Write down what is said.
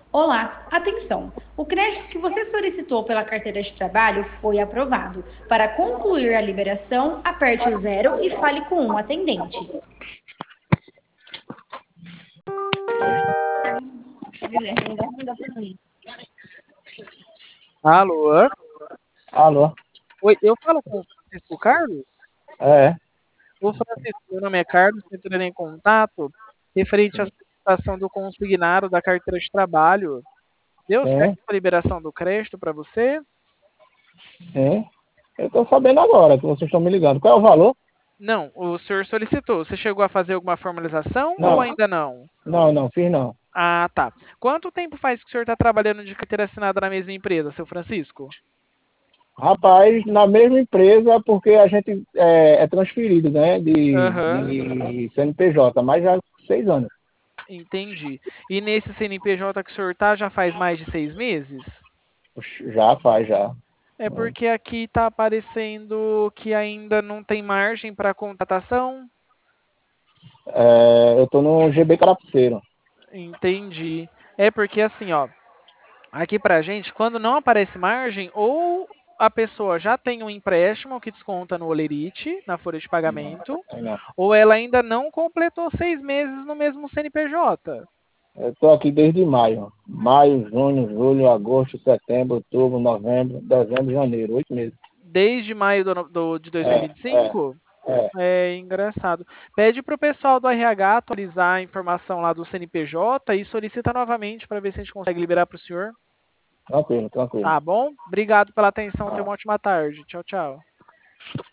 Olá, atenção! O crédito que você solicitou pela carteira de trabalho foi aprovado. Para concluir a liberação, aperte o zero e fale com um atendente. Alô? Alô? Oi, eu falo com o Francisco Carlos? É, O Francisco, meu nome é Carlos, entrando em contato referente à solicitação do consignado da carteira de trabalho. Deu certo sim, a liberação do crédito para você? sim. Eu estou sabendo agora que vocês estão me ligando. Qual é o valor? Não, o senhor solicitou. Você chegou a fazer alguma formalização ou Não, ainda não? não, fiz não. Ah, tá. Quanto tempo faz que o senhor está trabalhando de carteira assinada na mesma empresa, seu Francisco? Rapaz, na mesma empresa, porque a gente é transferido, né, Aham, de CNPJ, mas já há 6 anos. entendi. E nesse CNPJ que o senhor tá já faz mais de 6 meses? Oxe, já faz, já. É porque aqui está aparecendo que ainda não tem margem para contratação. É, eu estou no GB Carapuceiro. Entendi. É porque assim, ó, aqui pra gente, quando não aparece margem, ou a pessoa já tem um empréstimo que desconta no Olerite, na folha de Não, pagamento, não. ou ela ainda não completou 6 meses no mesmo CNPJ. Eu estou aqui desde maio. Maio, junho, julho, agosto, setembro, outubro, novembro, dezembro, janeiro. 8 meses. Desde maio de É, é, 2025? é. É engraçado. Pede para o pessoal do RH atualizar a informação lá do CNPJ e solicita novamente para ver se a gente consegue liberar para o senhor. Tranquilo, tranquilo. Tá bom? Obrigado pela atenção. Tenha uma ótima tarde. Tchau, tchau.